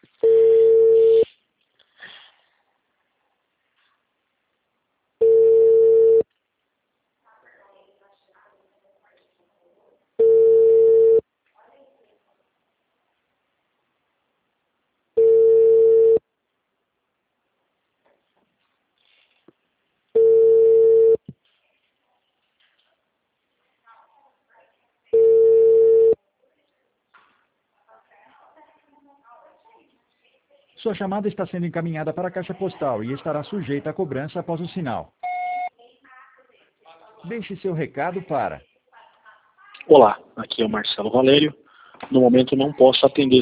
Sua chamada está sendo encaminhada para a caixa postal e estará sujeita a cobrança após o sinal. Deixe seu recado para... Olá, aqui é o Marcelo Valério. No momento não posso atender